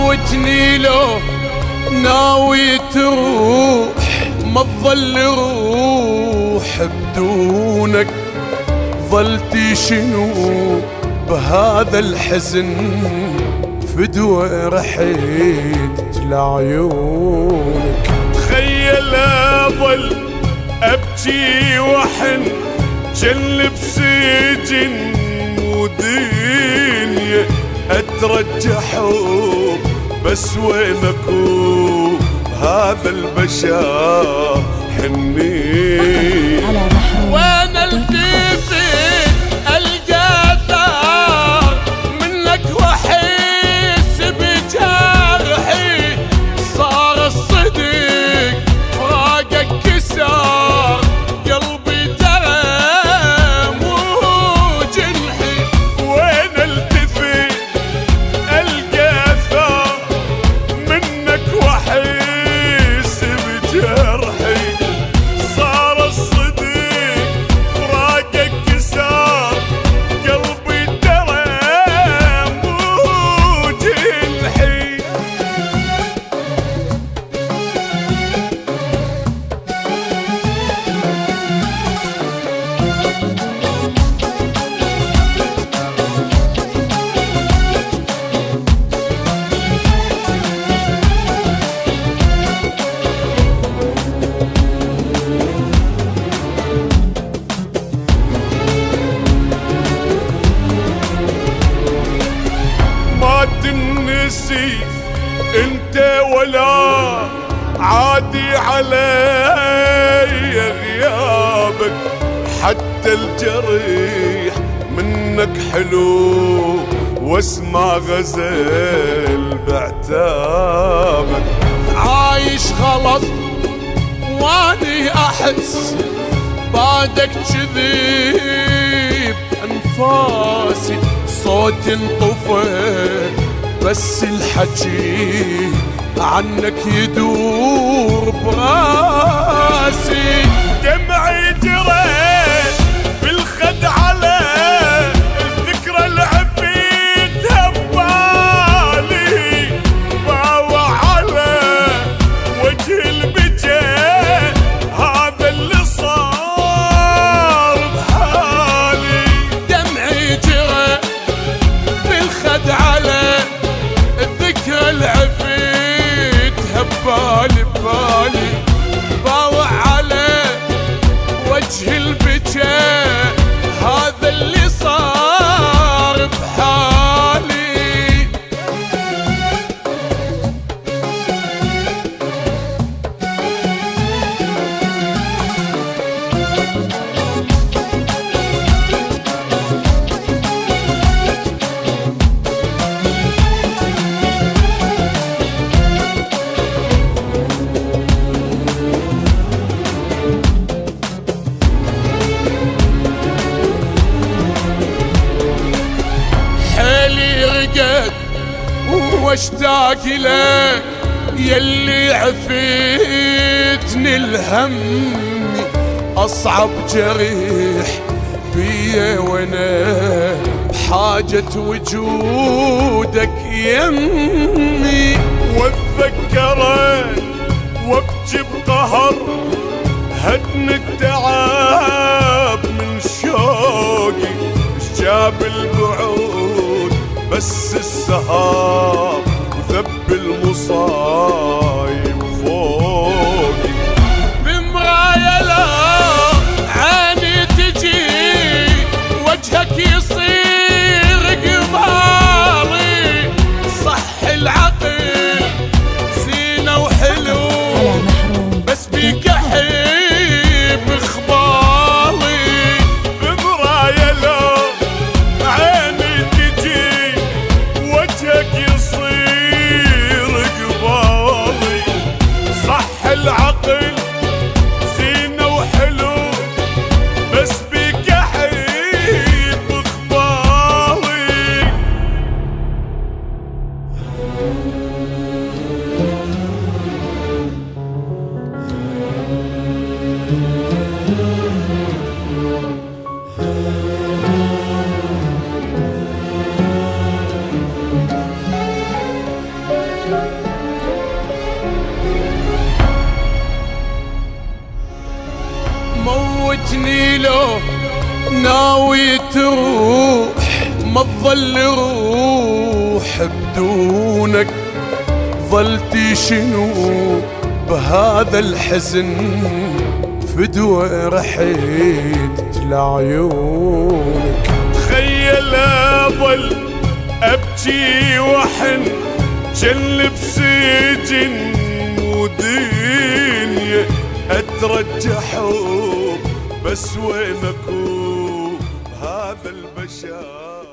عودتني لو ناوي تروح ما تظل روح بدونك، ظلتي شنو بهذا الحزن فدوى رحيت لعيونك. تخيل اظل ابكي وحن جلب سجن ودنيا اترجى حب بس وينكو هذا البشر حني وين التفت القى ثار منك واحس بجرحي، صار الصدق فراقك كسر قلبي ترى مو جنحي. وين التفت القى ثار منك واحس بجرحي، صار الصدق فراقك كسر قلبي ترى مو جنحي. ما تنسي انت ولا عادي علي غيابك، حتى الجريح منك حلو واسمع غزل بعتابك. عايش غلط واني احس بعدك كذب انفاسي، صوت انطفى بس الحكي عنك يدور براسي. دمعي جرى بالخد على الذكرى العفيتها ببالي، باوع على وجه البجا هذا اللي صار بحالي. دمعي جرى بالخد على الذكرى العفيتها ببالي ببالي، باوع على وجه البجا هذا اللي صار بحالي. واشتاق لك يلي عفيتني الهم، اصعب جريح بيا وانا بحاجة وجودك يمي. واتذكرك وابكي بقهر هدن التعب من شوقي، جاب البعود بس السهر وذب المصايب فوقي. بمرايا لا عيني تجي وجهك يصير قماري، صح العقل زينة وحلو بس بيك احب اخباري. بمرايا لا عيني تجي وجهك يصير قماري، لو ناوي تروح ما تظل روح بدونك، ظلتي شنو بهذا الحزن فدوى رحيت لعيونك. تخيل اظل ابكي وحن جلب سجن ودنيا اترجى حب، بس وينكم هذا البشر؟